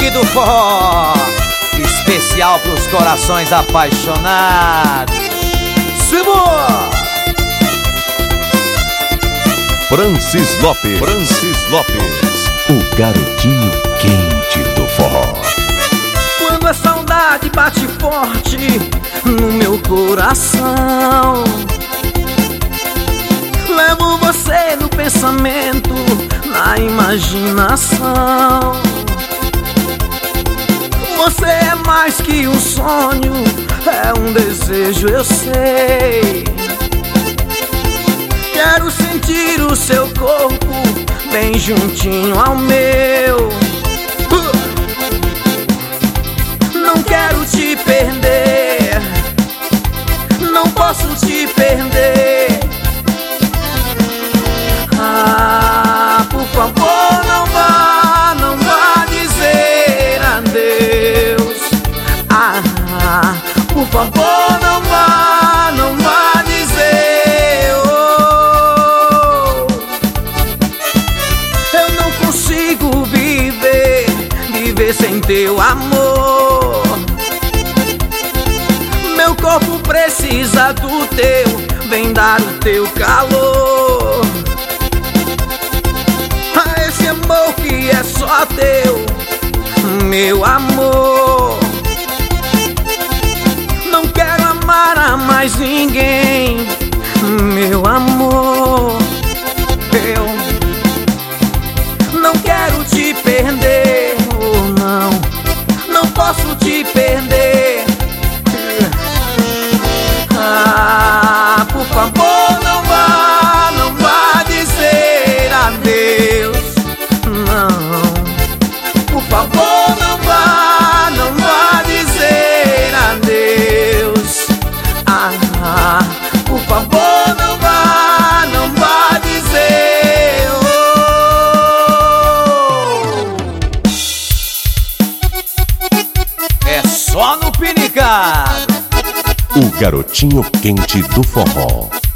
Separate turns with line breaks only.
quente do forró, especial pros corações apaixonados. Simão!
Francis Lopes, o garotinho quente do forró.
Quando a saudade bate forte no meu coração, levo você no pensamento, na imaginação. Você é mais que um sonho, é um desejo, eu sei. Quero sentir o seu corpo bem juntinho ao meu. Não quero te perder, não posso te perder. Ah, por favor, não vá dizer adeus. Ah, por favor, não vá dizer oh. Eu não consigo viver sem teu amor. Meu corpo precisa do teu, vem dar o teu calor. Esse amor que é só teu, meu amor. Não quero amar a mais ninguém, meu amor. Eu não quero te perder, oh não posso te perder. Ah, por favor, não vá dizer adeus. Não, por favor, não vá dizer adeus. Ah, por favor, não vá dizer
oh. É só no Pinicado.
O garotinho quente do forró.